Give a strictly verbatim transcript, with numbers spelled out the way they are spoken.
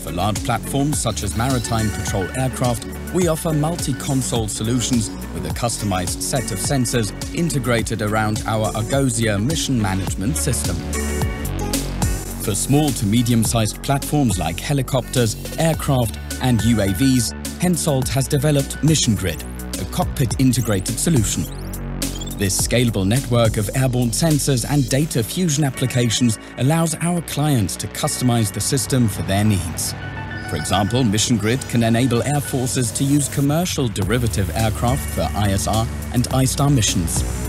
For large platforms such as maritime patrol aircraft, we offer multi-console solutions with a customized set of sensors integrated around our Argosia mission management system. For small to medium-sized platforms like helicopters, aircraft and U A Vs, Hensoldt has developed Mission Grid, a cockpit-integrated solution. This scalable network of airborne sensors and data fusion applications allows our clients to customize the system for their needs. For example, Mission Grid can enable air forces to use commercial derivative aircraft for I S R and I STAR missions.